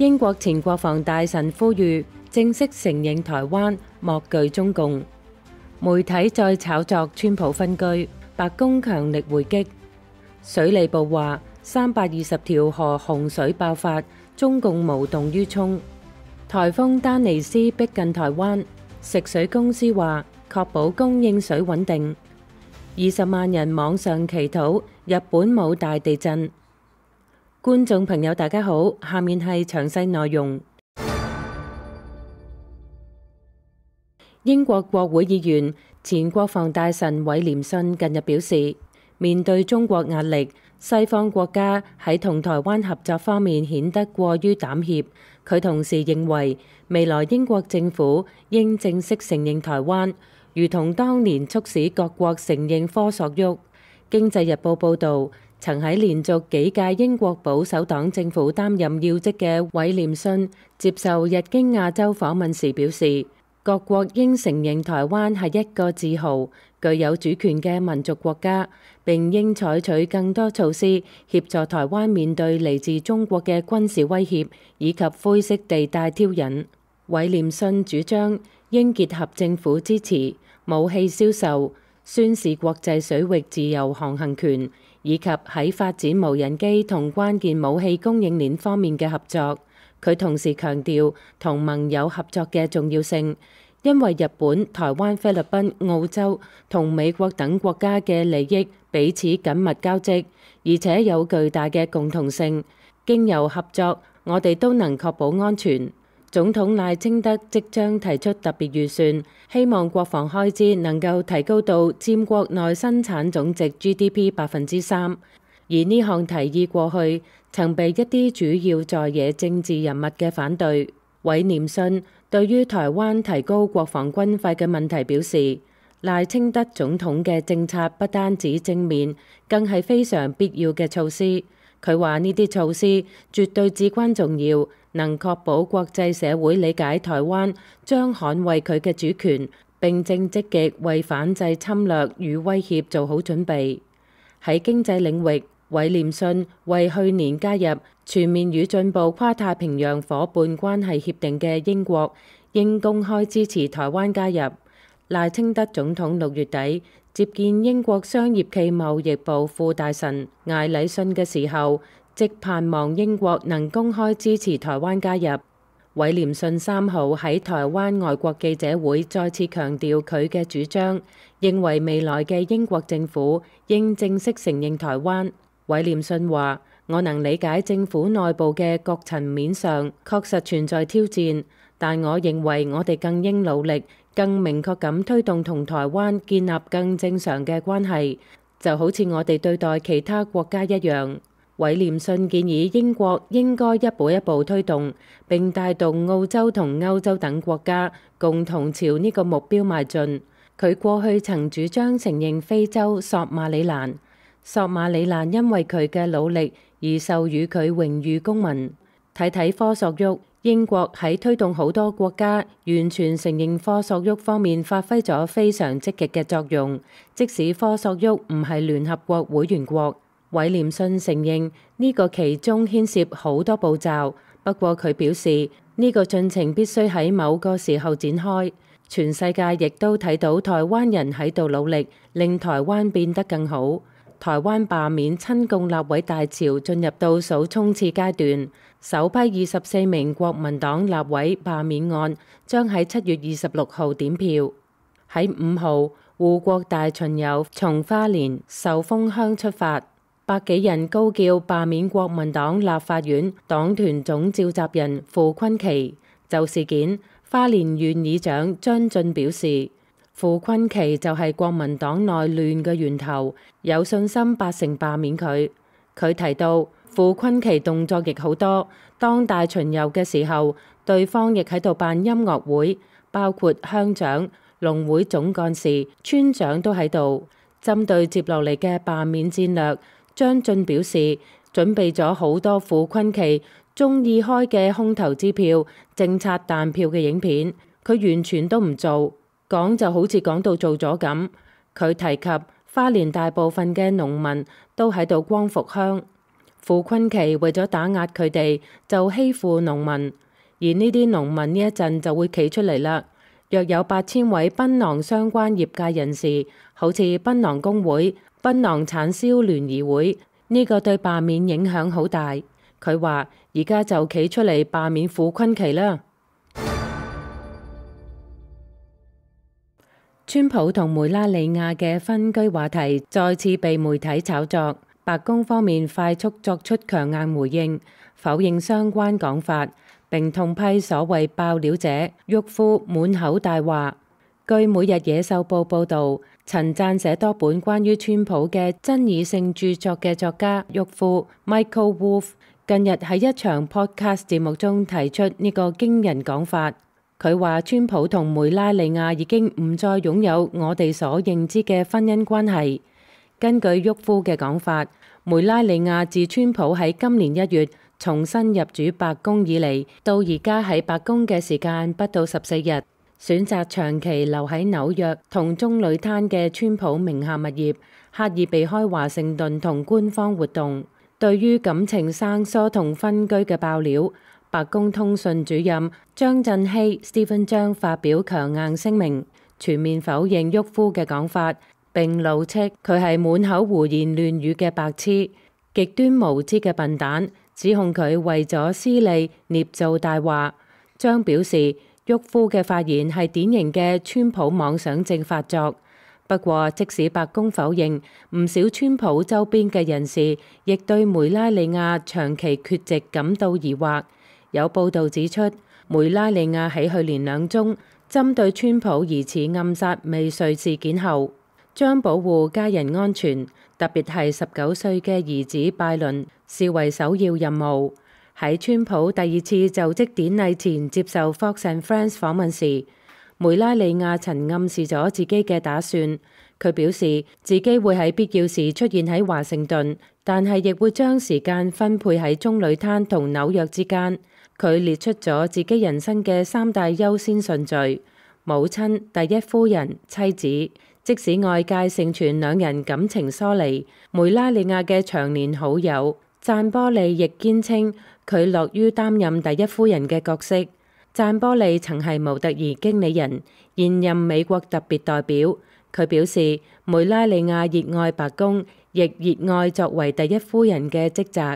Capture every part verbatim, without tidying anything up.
英國前國防大臣呼籲正式承認台灣，莫懼中共。媒體再炒作川普分居，白宮強力回擊。水利部話三百二十條河洪水爆發，中共無動於衷。颱風丹尼斯逼近台灣，食水公司話確保供應水穩定。二十萬人網上祈禱日本冇大地震。觀眾朋友大家好，下面係詳細內容。英國國會議員、前國防大臣韋廉遜近日表示，面對中國壓力，西方國家喺同台灣合作方面顯得過於膽怯。佢同時認為，未來英國政府應正式承認台灣，如同當年促使各國承認科索沃。經濟日報報導，曾喺連續幾屆英國保守黨政府擔任要職嘅韋廉遜接受日經亞洲訪問時表示，各國應承認台灣係一個自豪、具有主權嘅民族國家，並應採取更多措施協助台灣面對嚟自中國嘅軍事威脅以及灰色地帶挑釁。韋廉遜主張應結合政府支持、武器銷售、宣示國際水域自由航行權，以及喺發展無人機同關鍵武器供應鏈方面嘅合作。佢同時強調同盟友合作嘅重要性，因為日本、台灣、菲律賓、澳洲同美國等國家嘅利益彼此緊密交織，而且有巨大嘅共同性。經由合作，我哋都能確保安全。總統賴清德即將提出特別預算，希望國防開支能夠提高到佔國內生產總值 G D P 百分之三。而呢項提議過去曾被一啲主要在野政治人物嘅反對。韋廉遜對於台灣提高國防軍費嘅問題表示，賴清德總統嘅政策不單止正面，更係非常必要嘅措施。佢話呢啲措施絕對至關重要，能確保國際社會理解台灣將捍衛佢嘅主權，並正積極為反制侵略與威脅做好準備。喺經濟領域，韋廉遜為去年加入全面與進步跨太平洋夥伴關係協定嘅英國，應公開支持台灣加入。賴清德總統六月底接見英國商業暨貿易部副大臣艾禮遜嘅時候，即盼望英國能公開支持台灣加入。韋廉遜三號喺台灣外國記者會再次強調佢嘅主張，認為未來嘅英國政府應正式承認台灣。韋廉遜話：我能理解政府內部嘅各層面上確實存在挑戰，但我認為我哋更應努力，更明確咁推動同台灣建立更正常嘅關係，就好似我哋對待其他國家一樣。韋廉遜建議英國應該一步一步推動，並帶動澳洲同歐洲等國家共同朝呢個目標邁進。佢過去曾主張承認非洲索馬里蘭，索馬里蘭因為佢嘅努力而授予佢榮譽公民。睇睇科索沃，英國喺推動好多國家完全承認科索沃方面發揮咗非常積極嘅作用，即使科索沃唔係聯合國會員國。韋廉遜承認呢個其中牽涉好多步驟，不過佢表示呢個進程必須喺某個時候展開。全世界亦都睇到台灣人喺度努力，令台灣變得更好。台灣罷免親共立委大潮進入倒數衝刺階段，首批二十四名國民黨立委罷免案將喺七月二十六號點票。喺五號，護國大巡遊從花蓮壽豐鄉出發。百幾人高叫罷免國民黨立法院黨團總召集人傅崑萁。就事件，花蓮縣議長張俊表示，傅崑萁就係國民黨內亂嘅源頭，有信心八成罷免佢。佢提到傅崑萁動作亦好多，當大巡遊嘅時候，對方亦喺度辦音樂會，包括鄉長、農會總幹事、村長都喺度。針對接落嚟嘅罷免戰略，張俊表示準備咗好多傅崑萁中意開嘅空頭支票、政策彈票嘅影片，佢完全都唔做，講就好似講到做咗咁。佢提及花蓮大部分嘅農民都喺度光復鄉。 傅崑萁為咗打壓佢哋，就欺負農民，而呢啲農民呢一陣就會企出嚟啦。約有八千位檳榔相關業界人士，好似檳榔工會、檳榔產銷聯誼會，呢、這個對罷免影響好大。佢話而家就企出嚟罷免傅崑萁啦。川普同梅拉尼亞嘅分居話題再次被媒體炒作，白宮方面快速作出強硬回應，否認相關講法，並痛批所謂爆料者沃夫滿口大話。據每日野獸報報導，曾撰寫多本關於川普嘅爭議性著作嘅作家沃夫 Michael Wolff 近日喺一場 podcast 節目中提出呢個驚人講法。佢話川普同梅拉尼亞已經唔再擁有我哋所認知嘅婚姻關係。根據沃夫嘅講法，梅拉尼亞自川普喺今年一月重新入主白宮以嚟，到而家喺白宮嘅時間不到十四日。選擇長期留喺紐約同棕櫚灘嘅川普名下物業，刻意避開華盛頓同官方活動。對於感情生疏同分居嘅爆料，白宮通訊主任張振熙 Stephen 張發表強硬聲明，全面否認沃夫嘅講法，並怒斥佢係滿口胡言亂語嘅白痴、極端無知嘅笨蛋，指控佢為咗私利捏造大話。張表示，沃夫嘅發言係典型嘅川普妄想症發作。不過，即使白宮否認，唔少川普周邊嘅人士亦對梅拉尼亞長期缺席感到疑惑。有報道指出，梅拉尼亞喺去年兩宗針對川普疑似暗殺未遂事件後，將保護家人安全，特別係十九歲嘅兒子拜倫，視為首要任務。喺川普第二次就職典禮前接受 Fox and Friends 訪問時，梅拉尼亞曾暗示咗自己嘅打算。佢表示自己會喺必要時出現喺華盛頓，但係亦會將時間分配喺棕櫚灘同紐約之間。佢列出咗自己人生嘅三大優先順序：母親、第一夫人、妻子。即使外界盛傳兩人感情疏離，梅拉尼亞嘅長年好友贊波利亦堅稱佢樂於擔任第一夫人嘅角色。贊波利曾係模特兒經理人，現任美國特別代表。佢表示梅拉尼亞熱愛白宮，亦熱愛作為第一夫人嘅職責。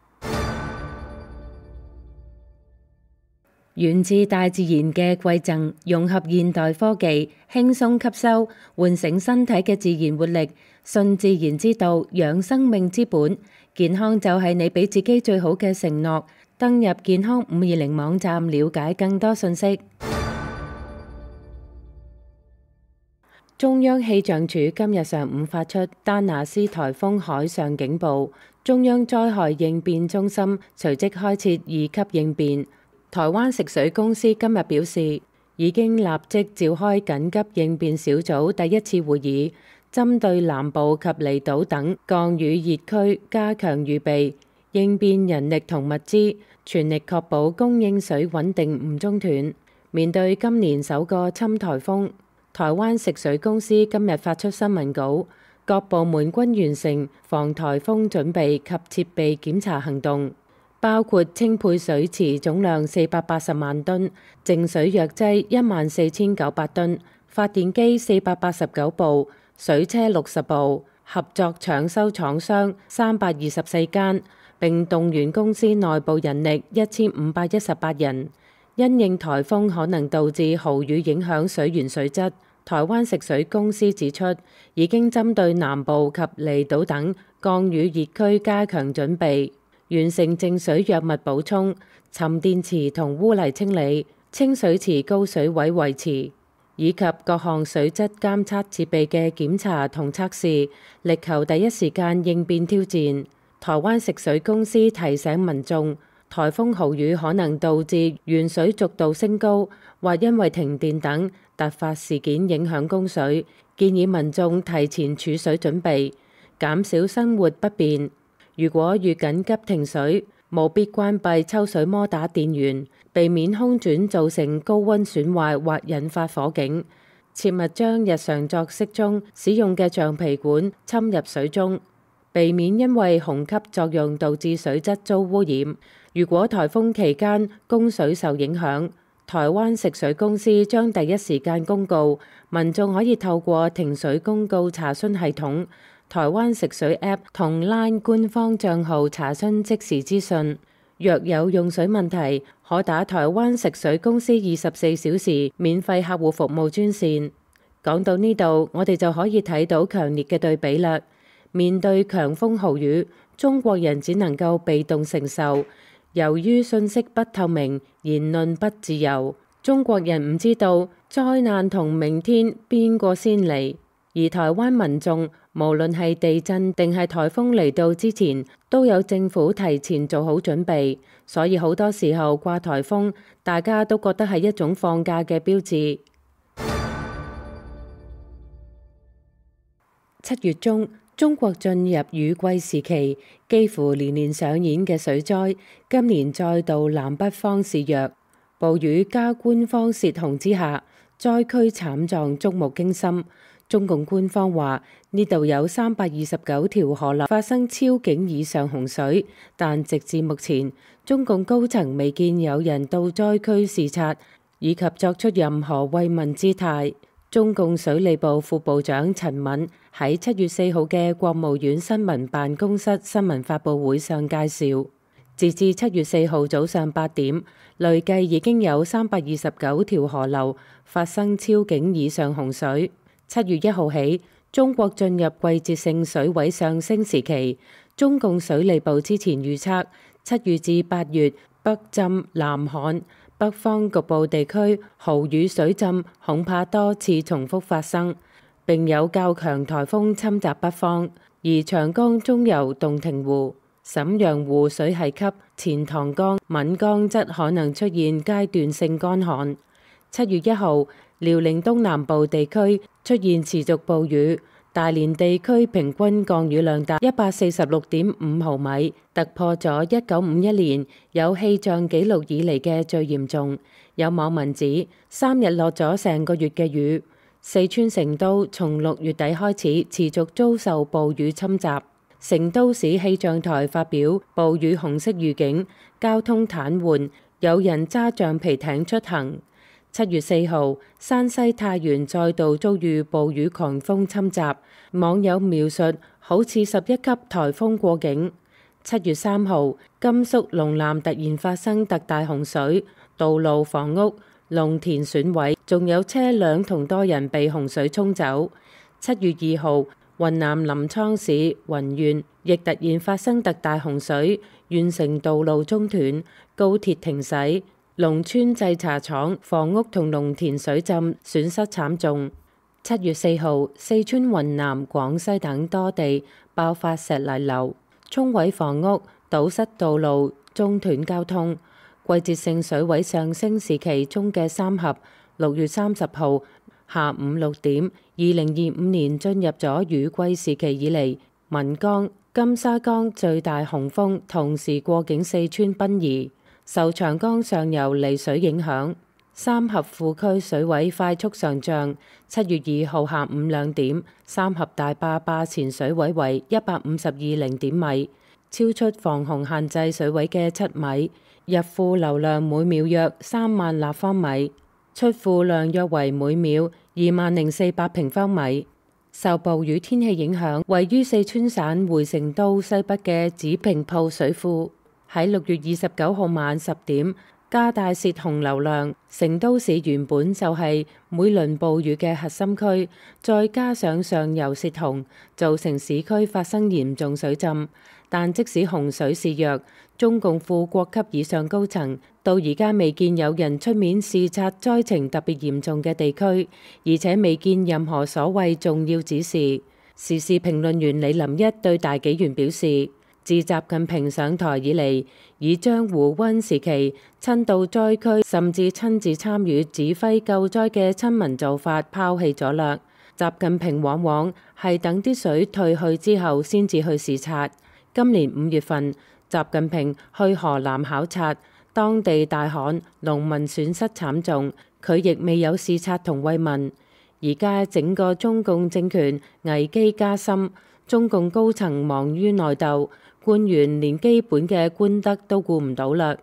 源自大自然嘅饋贈，融合現代科技，輕鬆吸收，喚醒身體嘅自然活力。順自然之道，養生命之本。健康就係你俾自己最好嘅承諾。登入健康五二零網站了解更多信息。中央氣象署今日上午發出丹拿斯颱風海上警報，中央災害應變中心隨即開設二級應變。台灣食水公司今日表示，已經立即召開緊急應變小組第一次會議，針對南部及離島等降雨熱區加強預備，應變人力同物資，全力確保供應水穩定唔中斷。面對今年首個侵颱風，台灣食水公司今日發出新聞稿，各部門均完成防颱風準備及設備檢查行動，包括清配水池總量四百八十萬噸，淨水藥劑一萬四千九百噸，發電機四百八十九部，水車六十部，合作搶修廠商三百二十四間，並動員公司內部人力一千五百一十八人。因應颱風可能導致豪雨影響水源水質，台灣食水公司指出，已經針對南部及離島等降雨熱區加強準備，完成淨水藥物補充、沉澱池同污泥清理、清水池高水位維持，以及各項水質監測設備嘅檢查同測試，力求第一時間應變挑戰。台灣食水公司提醒民眾，颱風豪雨可能導致原水逐度升高，或因為停電等突發事件影響供水，建議民眾提前儲水準備，減少生活不便。如果遇緊急停水，務必關閉抽水摩打電源，避免空轉造成高溫損壞或引發火警。切勿將日常作息中使用嘅橡皮管侵入水中。 避免因為虹吸作用導致水質遭污染。如果颱風期間供水受影響，台灣食水公司將第一時間公告，民眾可以透過停水公告查詢系統、台灣食水 App 同 Line 官方帳號查詢即時資訊。若有用水問題，可打台灣食水公司二十四小時免費客戶服務專線。講到呢度，我哋就可以睇到強烈嘅對比啦。面對強風豪雨，中國人只能夠被動承受。由於信息不透明，言論不自由，中國人唔知道災難同明天邊個先嚟。而台灣民眾無論係地震定係颱風嚟到之前，都有政府提前做好準備，所以好多時候掛颱風，大家都覺得係一種放假嘅標誌。七月中，中國進入雨季時期，幾乎年年上演嘅水災，今年再度南北方肆虐。暴雨加官方洩洪之下，災區慘狀觸目驚心。中共官方話呢度有三百二十九條河流發生超警以上洪水，但直至目前，中共高層未見有人到災區視察，以及作出任何慰問姿態。中共水利部副部長陳敏喺七月四號嘅國務院新聞辦公室新聞發佈會上介紹，截至七月四號早上八點，累計已經有三百二十九條河流發生超警以上洪水。七月一號起，中國進入季節性水位上升時期。中共水利部之前預測，七月至八月北浸、南旱、北方局部地區豪雨水浸恐怕多次重複發生，並有較強颱風侵襲北方。而長江中游洞庭湖、瀋陽湖水系級、錢塘江、岷江則可能出現階段性乾旱。七月一號，遼寧東南部地區出現持續暴雨，大連地區平均降雨量達一百四十六點五毫米，突破咗一九五一年有氣象紀錄以嚟嘅最嚴重。有網民指三日落咗成個月嘅雨。四川成都從六月底開始持續遭受暴雨侵襲，成都市氣象台發表暴雨紅色預警，交通癱瘓，有人揸橡皮艇出行。七月四號，山西太原再度遭遇暴雨狂風侵襲，網友描述好似十一級颱風過境。七月三號，甘肅隴南突然發生特大洪水，道路、房屋、農田損毀，仲有車輛同多人被洪水沖走。七月二號，雲南臨滄市雲縣亦突然發生特大洪水，縣城道路中斷，高鐵停駛。農村製茶廠、房屋同農田水浸，損失慘重。七月四號，四川、雲南、廣西等多地爆發石泥流，沖毀房屋、堵塞道路、中斷交通。季節性水位上升時期中嘅三峽，六月三十號下午六點，二零二五年進入咗雨季時期以嚟，岷江、金沙江最大洪峰同時過境四川賓宜。受長江上游離水影響，三峽庫區水位快速上漲。七月二號下午兩點，三峽大壩壩前水位為一百五十二零點米，超出防洪限制水位嘅七米。入庫流量每秒約三萬立方米，出庫量約為每秒二萬零四百平方米。受暴雨天氣影響，位於四川省回成都西北嘅子平鋪水庫喺六月二十九號晚十點加大洩洪流量。成都市原本就係每輪暴雨嘅核心區，再加上上游洩洪，造成市區發生嚴重水浸。但即使洪水肆虐，中共副國級以上高層到而家未見有人出面視察災情特別嚴重嘅地區，而且未見任何所謂重要指示。時事評論員李林一對大紀元表示，自習近平上台以嚟，以將胡溫時期親到災區甚至親自參與指揮救災嘅親民做法拋棄咗啦。習近平往往係等啲水退去之後先至去視察。今年五月份，習近平去河南考察，當地大旱，農民損失慘重，佢亦未有視察同慰問。而家整個中共政權危機加深， 中共高層忙於內鬥，官員連基本嘅官德都顧唔到啦。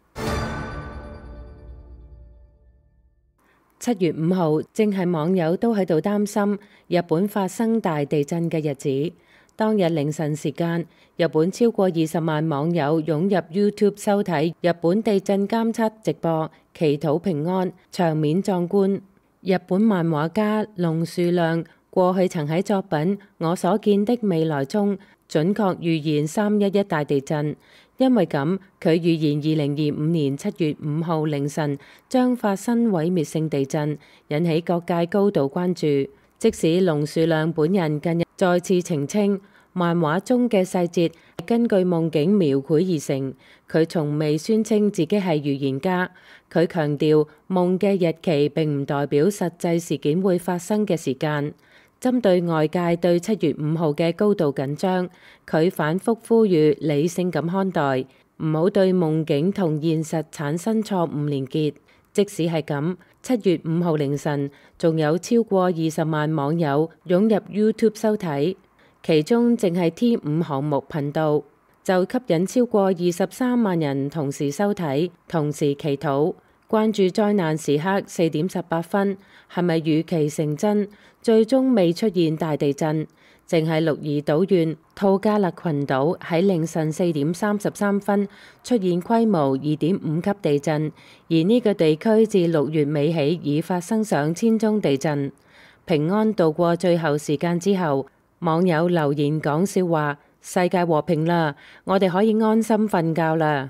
七月五號正係網友都喺度擔心日本發生大地震嘅日子。當日凌晨時間，日本超過二十萬網友湧入 YouTube 收睇日本地震監測直播，祈禱平安，場面壯觀。日本漫畫家龍樹亮過去曾喺作品《我所見的未來》中準確預言三一一大地震。因為咁，佢預言二零二五年七月五號凌晨將發生毀滅性地震，引起各界高度關注。即使龍樹亮本人近日再次澄清，漫畫中嘅細節係根據夢境描繪而成，佢從未宣稱自己係預言家。佢強調夢嘅日期並唔代表實際事件會發生嘅時間。針對外界對七月五號嘅高度緊張，佢反覆呼籲理性咁看待，唔好對夢境同現實產生錯誤連結。即使係咁，七月五號凌晨仲有超過二十萬網友湧入 YouTube 收睇，其中淨係 T 五項目頻道就吸引超過二十三萬人同時收睇，同時祈禱。關注災難時刻四點十八分，係咪預期成真？最終未出現大地震，淨係鹿兒島縣吐加勒群島喺凌晨四點三十三分出現規模二點五級地震，而呢個地區自六月尾起已發生上千宗地震。平安度過最後時間之後，網友留言講笑話：世界和平啦，我哋可以安心瞓覺啦。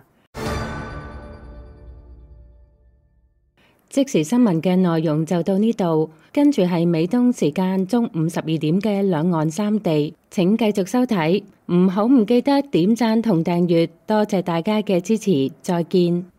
即時新聞嘅內容就到呢度，跟住係美東時間中午十二點嘅兩岸三地，請繼續收睇，唔好唔記得點讚同訂閱，多謝大家嘅支持，再見。